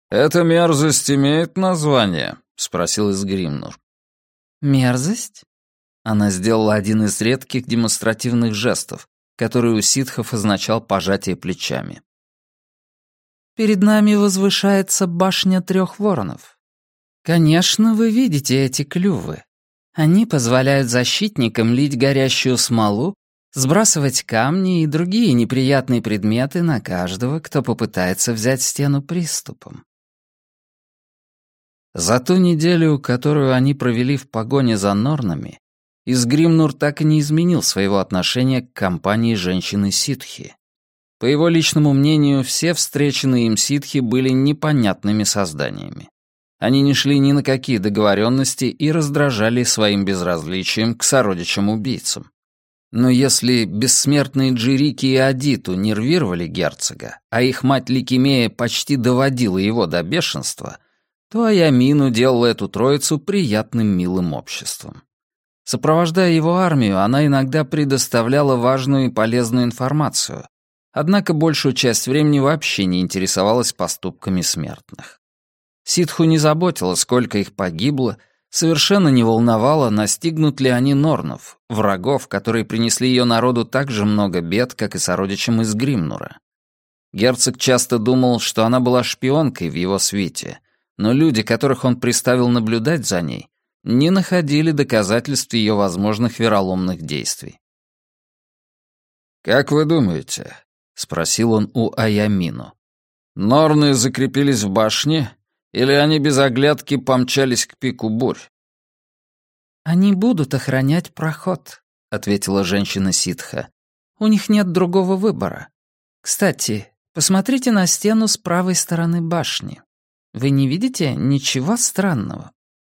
«Эта мерзость имеет название?» — спросил Изгримнур. «Мерзость?» Она сделала один из редких демонстративных жестов, который у ситхов означал пожатие плечами. «Перед нами возвышается башня 3 воронов. Конечно, вы видите эти клювы. Они позволяют защитникам лить горящую смолу, сбрасывать камни и другие неприятные предметы на каждого, кто попытается взять стену приступом». За ту неделю, которую они провели в погоне за Норнами, Изгримнур так и не изменил своего отношения к компании женщины-ситхи. По его личному мнению, все встреченные им ситхи были непонятными созданиями. Они не шли ни на какие договоренности и раздражали своим безразличием к сородичам-убийцам. Но если бессмертные Джирики и Адиту нервировали герцога, а их мать Ликимея почти доводила его до бешенства, то Аямину делала эту троицу приятным милым обществом. Сопровождая его армию, она иногда предоставляла важную и полезную информацию, однако большую часть времени вообще не интересовалась поступками смертных. Ситху не заботило, сколько их погибло, совершенно не волновало, настигнут ли они Норнов, врагов, которые принесли ее народу так же много бед, как и сородичам из Гримнура. Герцог часто думал, что она была шпионкой в его свите, но люди, которых он приставил наблюдать за ней, не находили доказательств ее возможных вероломных действий. «Как вы думаете?» — спросил он у Аямину. «Норны закрепились в башне, или они без оглядки помчались к пику бурь?» «Они будут охранять проход», — ответила женщина-ситха. «У них нет другого выбора. Кстати, посмотрите на стену с правой стороны башни. Вы не видите ничего странного?»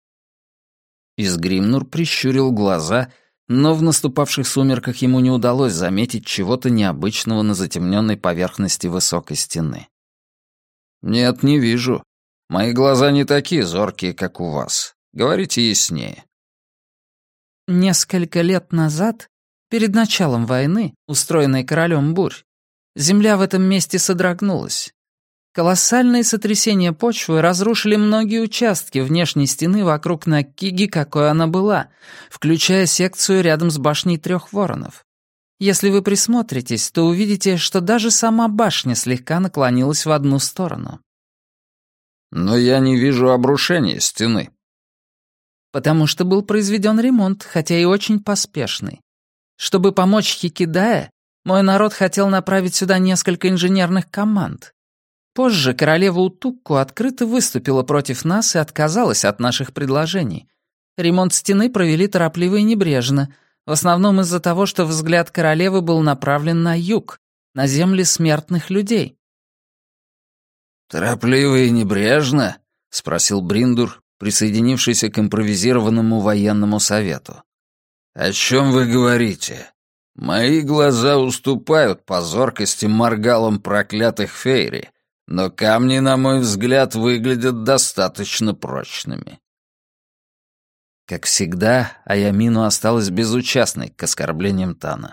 Изгримнур прищурил глаза, но в наступавших сумерках ему не удалось заметить чего-то необычного на затемненной поверхности высокой стены. «Нет, не вижу. Мои глаза не такие зоркие, как у вас. Говорите яснее». Несколько лет назад, перед началом войны, устроенной королем бурь, земля в этом месте содрогнулась. Колоссальные сотрясения почвы разрушили многие участки внешней стены вокруг Наккиги, какой она была, включая секцию рядом с башней 3 воронов. Если вы присмотритесь, то увидите, что даже сама башня слегка наклонилась в одну сторону. «Но я не вижу обрушения стены». Потому что был произведен ремонт, хотя и очень поспешный. Чтобы помочь Хикидае, мой народ хотел направить сюда несколько инженерных команд. Позже королева Утукку открыто выступила против нас и отказалась от наших предложений. Ремонт стены провели торопливо и небрежно, в основном из-за того, что взгляд королевы был направлен на юг, на земли смертных людей. «Торопливо и небрежно?» — спросил Бриндур, присоединившийся к импровизированному военному совету. «О чем вы говорите? Мои глаза уступают по зоркости моргалам проклятых фейри, но камни, на мой взгляд, выглядят достаточно прочными». Как всегда, Аямину осталась безучастной к оскорблениям Тана.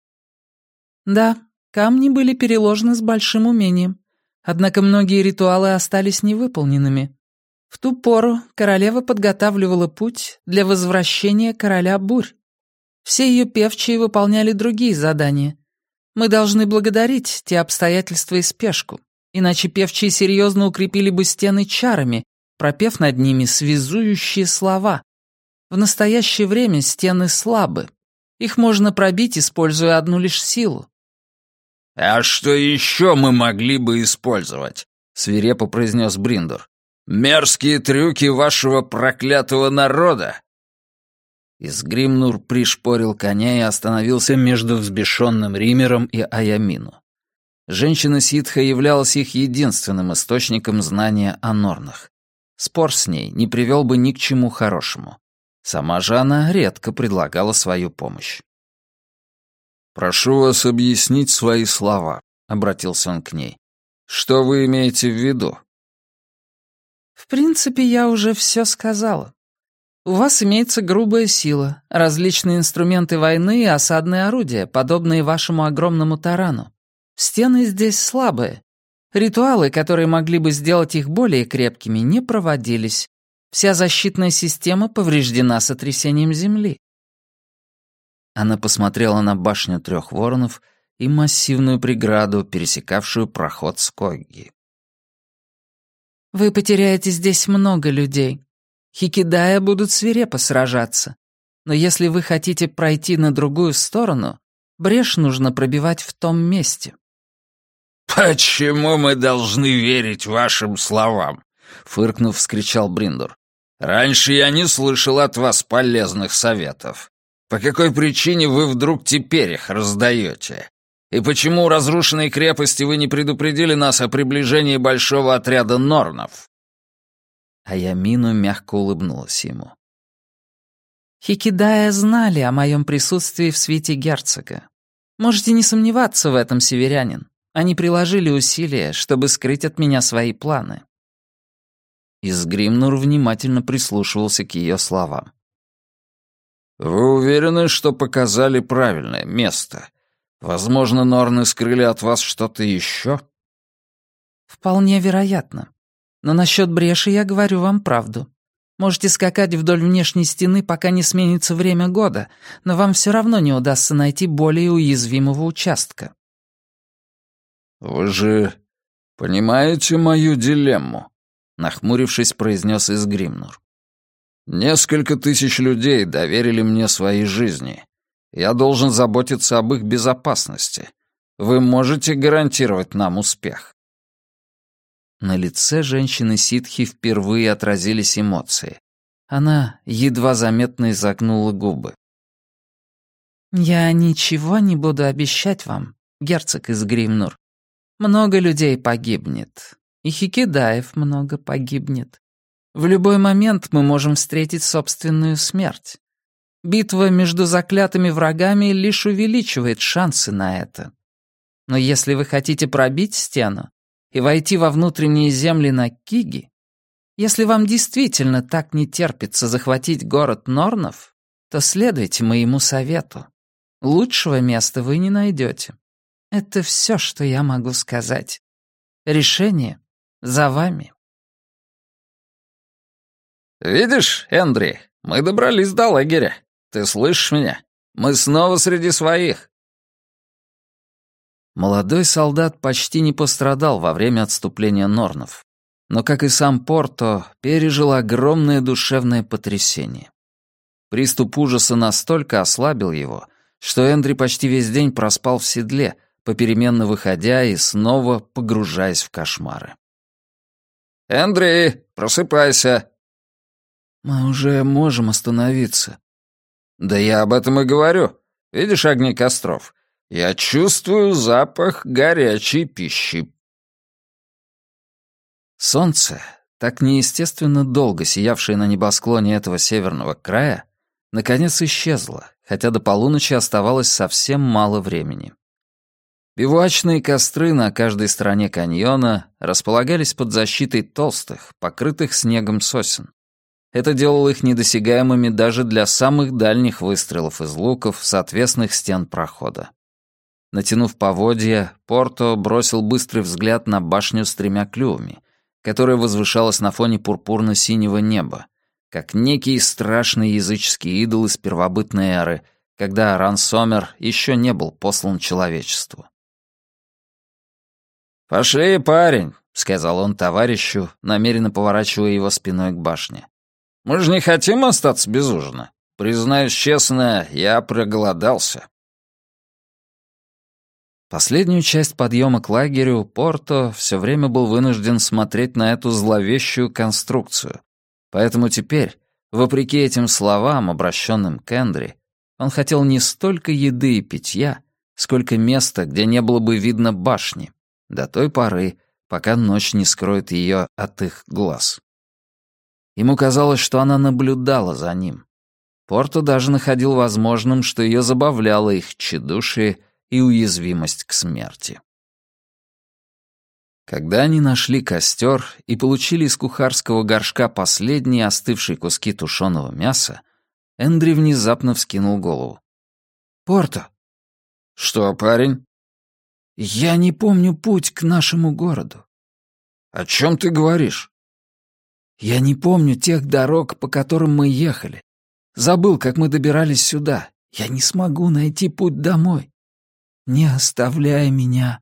«Да, камни были переложены с большим умением, однако многие ритуалы остались невыполненными. В ту пору королева подготавливала путь для возвращения короля бурь. Все ее певчие выполняли другие задания. Мы должны благодарить те обстоятельства и спешку, иначе певчие серьезно укрепили бы стены чарами, пропев над ними связующие слова. В настоящее время стены слабы. Их можно пробить, используя одну лишь силу. «А что еще мы могли бы использовать?» — свирепо произнес Бриндур. «Мерзкие трюки вашего проклятого народа!» Изгримнур пришпорил коня и остановился между взбешенным Римером и Аямину. Женщина-ситха являлась их единственным источником знания о Норнах. Спор с ней не привел бы ни к чему хорошему. Сама же она редко предлагала свою помощь. «Прошу вас объяснить свои слова», — обратился он к ней. «Что вы имеете в виду?» «В принципе, я уже все сказала. У вас имеется грубая сила, различные инструменты войны и осадные орудия, подобные вашему огромному тарану. Стены здесь слабые. Ритуалы, которые могли бы сделать их более крепкими, не проводились. Вся защитная система повреждена сотрясением Земли. Она посмотрела на башню трех воронов и массивную преграду, пересекавшую проход Скогги. «Вы потеряете здесь много людей. Хикидая будут свирепо сражаться. Но если вы хотите пройти на другую сторону, брешь нужно пробивать в том месте». «Почему мы должны верить вашим словам?» — фыркнув, вскричал Бриндур. «Раньше я не слышал от вас полезных советов. По какой причине вы вдруг теперь их раздаете? И почему у разрушенной крепости вы не предупредили нас о приближении большого отряда норнов?» Аямину мягко улыбнулась ему. «Хикидая знали о моем присутствии в свите герцога. Можете не сомневаться в этом, северянин. Они приложили усилия, чтобы скрыть от меня свои планы». Изгримнур внимательно прислушивался к ее словам. «Вы уверены, что показали правильное место? Возможно, норны скрыли от вас что-то еще?» «Вполне вероятно. Но насчет бреши я говорю вам правду. Можете скакать вдоль внешней стены, пока не сменится время года, но вам все равно не удастся найти более уязвимого участка». «Вы же понимаете мою дилемму?» — нахмурившись, произнес Изгримнур. «Несколько тысяч людей доверили мне свои жизни. Я должен заботиться об их безопасности. Вы можете гарантировать нам успех?» На лице женщины-ситхи впервые отразились эмоции. Она едва заметно изогнула губы. «Я ничего не буду обещать вам, герцог Изгримнур. Много людей погибнет, и Хикидаев много погибнет. В любой момент мы можем встретить собственную смерть. Битва между заклятыми врагами лишь увеличивает шансы на это. Но если вы хотите пробить стену и войти во внутренние земли Наккиги, если вам действительно так не терпится захватить город Норнов, то следуйте моему совету. Лучшего места вы не найдете. Это все, что я могу сказать. Решение за вами». «Видишь, Эндри, мы добрались до лагеря. Ты слышишь меня? Мы снова среди своих». Молодой солдат почти не пострадал во время отступления норнов, но, как и сам Порто, пережил огромное душевное потрясение. Приступ ужаса настолько ослабил его, что Эндри почти весь день проспал в седле, попеременно выходя и снова погружаясь в кошмары. «Эндри, просыпайся!» «Мы уже можем остановиться». «Да я об этом и говорю. Видишь огни костров? Я чувствую запах горячей пищи». Солнце, так неестественно долго сиявшее на небосклоне этого северного края, наконец исчезло, хотя до полуночи оставалось совсем мало времени. Бивуачные костры на каждой стороне каньона располагались под защитой толстых, покрытых снегом сосен. Это делало их недосягаемыми даже для самых дальних выстрелов из луков с отвесных стен прохода. Натянув поводья, Порто бросил быстрый взгляд на башню с 3 клювами, которая возвышалась на фоне пурпурно-синего неба, как некий страшный языческий идол из первобытной эры, когда Рансомер еще не был послан человечеству. «Пошли, парень», — сказал он товарищу, намеренно поворачивая его спиной к башне. «Мы же не хотим остаться без ужина. Признаюсь честно, я проголодался». Последнюю часть подъема к лагерю Порто все время был вынужден смотреть на эту зловещую конструкцию. Поэтому теперь, вопреки этим словам, обращенным к Эндри, он хотел не столько еды и питья, сколько места, где не было бы видно башни, до той поры, пока ночь не скроет ее от их глаз. Ему казалось, что она наблюдала за ним. Порто даже находил возможным, что ее забавляло их тщедушие и уязвимость к смерти. Когда они нашли костер и получили из кухарского горшка последние остывшие куски тушеного мяса, Эндри внезапно вскинул голову. «Порто!» «Что, парень?» «Я не помню путь к нашему городу. О чем ты говоришь?» «Я не помню тех дорог, по которым мы ехали. Забыл, как мы добирались сюда. Я не смогу найти путь домой. Не оставляй меня».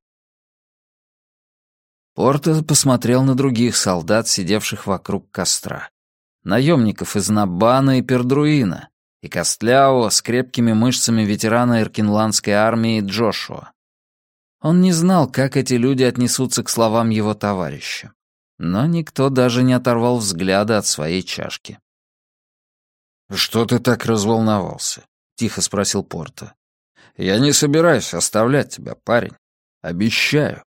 Порто посмотрел на других солдат, сидевших вокруг костра. Наемников из Набана и Пердруина, и костлявого с крепкими мышцами ветерана Иркинландской армии Джошуа. Он не знал, как эти люди отнесутся к словам его товарища. Но никто даже не оторвал взгляда от своей чашки. «Что ты так разволновался?» — тихо спросил Порто. «Я не собираюсь оставлять тебя, парень. Обещаю».